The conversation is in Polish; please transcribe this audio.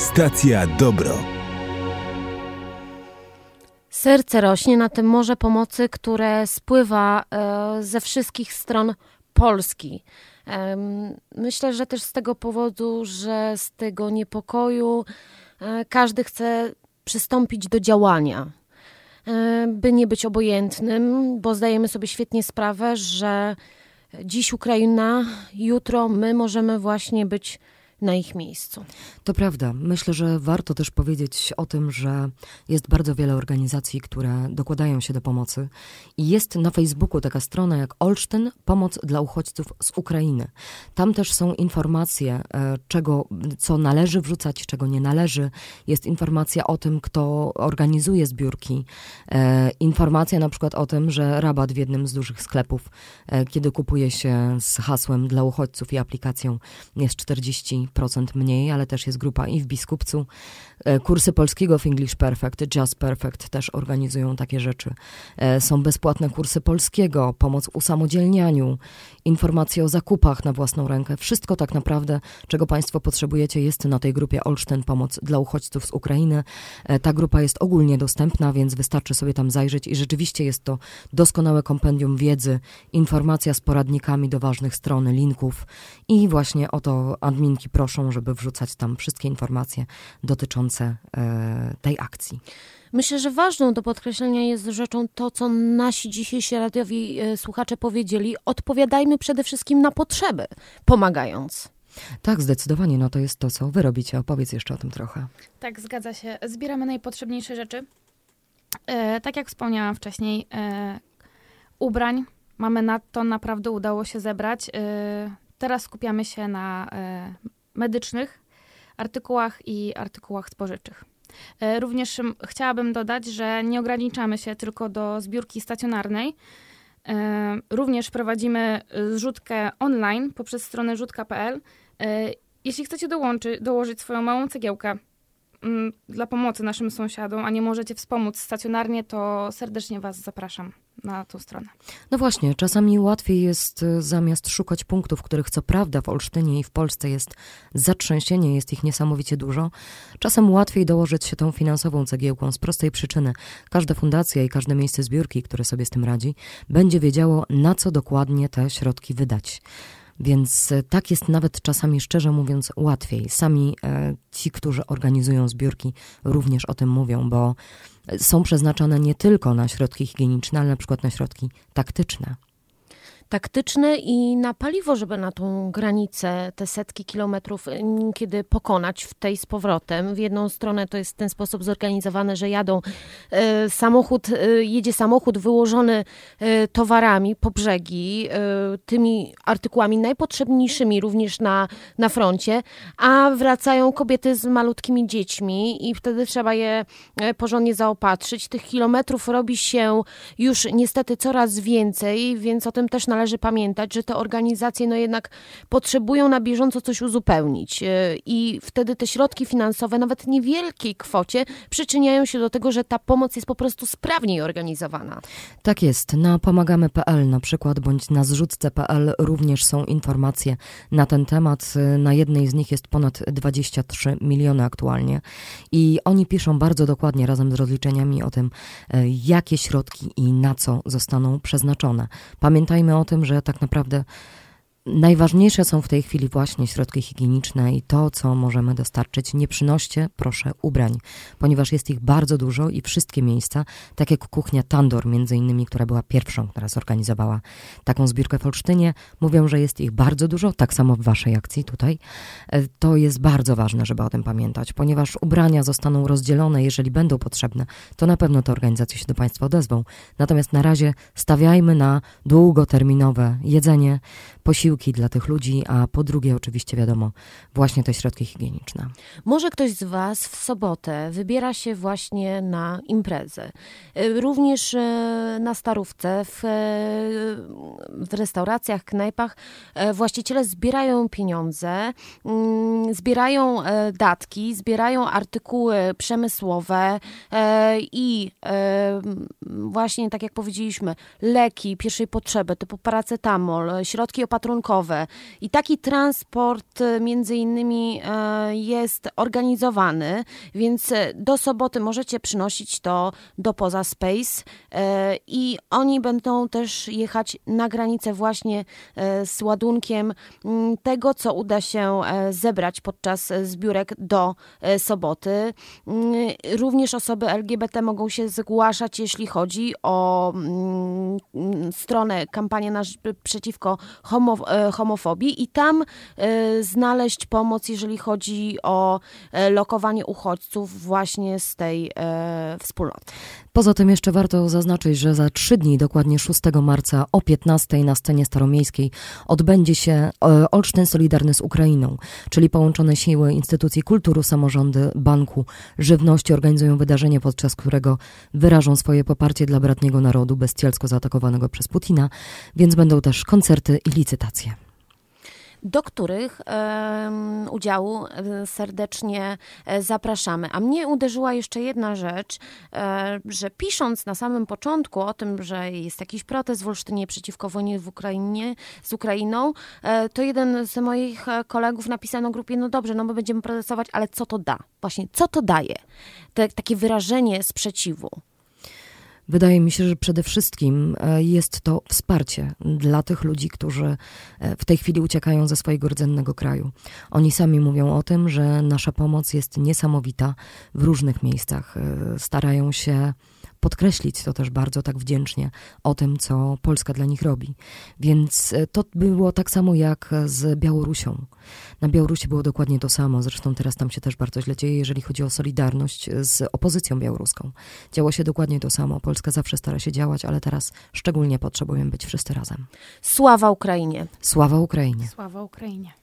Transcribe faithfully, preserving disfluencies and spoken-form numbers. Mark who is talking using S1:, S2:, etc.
S1: Stacja Dobro.
S2: Serce rośnie na tym morze pomocy, które spływa ze wszystkich stron Polski. Myślę, że też z tego powodu, że z tego niepokoju każdy chce przystąpić do działania, by nie być obojętnym, bo zdajemy sobie świetnie sprawę, że dziś Ukraina, jutro my możemy właśnie być na ich miejscu.
S3: To prawda. Myślę, że warto też powiedzieć o tym, że jest bardzo wiele organizacji, które dokładają się do pomocy i jest na Facebooku taka strona jak Olsztyn, pomoc dla uchodźców z Ukrainy. Tam też są informacje, czego, co należy wrzucać, czego nie należy. Jest informacja o tym, kto organizuje zbiórki. Informacja na przykład o tym, że rabat w jednym z dużych sklepów, kiedy kupuje się z hasłem dla uchodźców i aplikacją, jest czterdzieści procent mniej, ale też jest grupa i w Biskupcu. Kursy polskiego w English Perfect, Just Perfect też organizują takie rzeczy. Są bezpłatne kursy polskiego, pomoc w usamodzielnianiu, informacje o zakupach na własną rękę. Wszystko tak naprawdę, czego Państwo potrzebujecie, jest na tej grupie Olsztyn, pomoc dla uchodźców z Ukrainy. Ta grupa jest ogólnie dostępna, więc wystarczy sobie tam zajrzeć i rzeczywiście jest to doskonałe kompendium wiedzy, informacja z poradnikami do ważnych stron, linków i właśnie o to adminki proszą, żeby wrzucać tam wszystkie informacje dotyczące e, tej akcji.
S2: Myślę, że ważną do podkreślenia jest rzeczą to, co nasi dzisiejsi radiowi e, słuchacze powiedzieli. Odpowiadajmy przede wszystkim na potrzeby, pomagając.
S3: Tak, zdecydowanie. No to jest to, co wy robicie. Opowiedz jeszcze o tym trochę.
S4: Tak, zgadza się. Zbieramy najpotrzebniejsze rzeczy. E, tak jak wspomniałam wcześniej, e, ubrań mamy na to, naprawdę udało się zebrać. E, teraz skupiamy się na e, medycznych artykułach i artykułach spożywczych. Również chciałabym dodać, że nie ograniczamy się tylko do zbiórki stacjonarnej. Również prowadzimy zrzutkę online poprzez stronę rzutka kropka pe el. Jeśli chcecie dołączy, dołożyć swoją małą cegiełkę dla pomocy naszym sąsiadom, a nie możecie wspomóc stacjonarnie, to serdecznie Was zapraszam na tą stronę.
S3: No właśnie, czasami łatwiej jest zamiast szukać punktów, których co prawda w Olsztynie i w Polsce jest zatrzęsienie, jest ich niesamowicie dużo, czasem łatwiej dołożyć się tą finansową cegiełką z prostej przyczyny. Każda fundacja i każde miejsce zbiórki, które sobie z tym radzi, będzie wiedziało, na co dokładnie te środki wydać. Więc tak jest nawet czasami, szczerze mówiąc, łatwiej. Sami e, ci, którzy organizują zbiórki, również o tym mówią, bo są przeznaczone nie tylko na środki higieniczne, ale na przykład na środki taktyczne.
S2: Taktyczne i na paliwo, żeby na tą granicę, te setki kilometrów kiedy pokonać w tej z powrotem. W jedną stronę to jest w ten sposób zorganizowane, że jadą e, samochód, e, jedzie samochód wyłożony e, towarami po brzegi, e, tymi artykułami najpotrzebniejszymi również na, na froncie, a wracają kobiety z malutkimi dziećmi i wtedy trzeba je e, porządnie zaopatrzyć. Tych kilometrów robi się już niestety coraz więcej, więc o tym też należy Należy pamiętać, że te organizacje no jednak potrzebują na bieżąco coś uzupełnić i wtedy te środki finansowe, nawet w niewielkiej kwocie, przyczyniają się do tego, że ta pomoc jest po prostu sprawniej organizowana.
S3: Tak jest. Na pomagamy kropka pe el na przykład, bądź na zrzutce kropka pe el również są informacje na ten temat. Na jednej z nich jest ponad dwadzieścia trzy miliony aktualnie i oni piszą bardzo dokładnie razem z rozliczeniami o tym, jakie środki i na co zostaną przeznaczone. Pamiętajmy o tym, że tak naprawdę najważniejsze są w tej chwili właśnie środki higieniczne i to, co możemy dostarczyć. Nie przynoście, proszę, ubrań, ponieważ jest ich bardzo dużo i wszystkie miejsca, tak jak kuchnia Tandor między innymi, która była pierwszą, która zorganizowała taką zbiórkę w Olsztynie, mówią, że jest ich bardzo dużo, tak samo w waszej akcji tutaj. To jest bardzo ważne, żeby o tym pamiętać, ponieważ ubrania zostaną rozdzielone, jeżeli będą potrzebne, to na pewno te organizacje się do Państwa odezwą. Natomiast na razie stawiajmy na długoterminowe jedzenie, posiłki dla tych ludzi, a po drugie oczywiście wiadomo, właśnie te środki higieniczne.
S2: Może ktoś z Was w sobotę wybiera się właśnie na imprezę. Również na Starówce, w, w restauracjach, knajpach właściciele zbierają pieniądze, zbierają datki, zbierają artykuły przemysłowe i właśnie tak jak powiedzieliśmy, leki pierwszej potrzeby typu paracetamol, środki opatrunkowe, ładunkowe i taki transport między innymi jest organizowany, więc do soboty możecie przynosić to do Poza Space i oni będą też jechać na granicę właśnie z ładunkiem tego, co uda się zebrać podczas zbiórek do soboty. Również osoby L G B T mogą się zgłaszać, jeśli chodzi o stronę Kampania Nasz Przeciwko homo, Homofobii i tam znaleźć pomoc, jeżeli chodzi o lokowanie uchodźców właśnie z tej wspólnoty.
S3: Poza tym jeszcze warto zaznaczyć, że za trzy dni, dokładnie szóstego marca o piętnastej na scenie staromiejskiej odbędzie się Olsztyn Solidarny z Ukrainą, czyli połączone siły instytucji kultury, samorządy, banku, żywności organizują wydarzenie, podczas którego wyrażą swoje poparcie dla bratniego narodu bestialsko zaatakowanego przez Putina, więc będą też koncerty i licytacje,
S2: do których e, udziału serdecznie zapraszamy. A mnie uderzyła jeszcze jedna rzecz, e, że pisząc na samym początku o tym, że jest jakiś protest w Olsztynie przeciwko wojnie w Ukrainie, z Ukrainą, e, to jeden z moich kolegów napisał na grupie, no dobrze, no my będziemy protestować, ale co to da? Właśnie, co to daje? Te, takie wyrażenie sprzeciwu.
S3: Wydaje mi się, że przede wszystkim jest to wsparcie dla tych ludzi, którzy w tej chwili uciekają ze swojego rdzennego kraju. Oni sami mówią o tym, że nasza pomoc jest niesamowita w różnych miejscach. Starają się podkreślić to też bardzo tak wdzięcznie o tym, co Polska dla nich robi. Więc to było tak samo jak z Białorusią. Na Białorusi było dokładnie to samo. Zresztą teraz tam się też bardzo źle dzieje, jeżeli chodzi o solidarność z opozycją białoruską. Działo się dokładnie to samo. Polska zawsze stara się działać, ale teraz szczególnie potrzebujemy być wszyscy razem.
S2: Sława Ukrainie!
S3: Sława Ukrainie!
S4: Sława Ukrainie!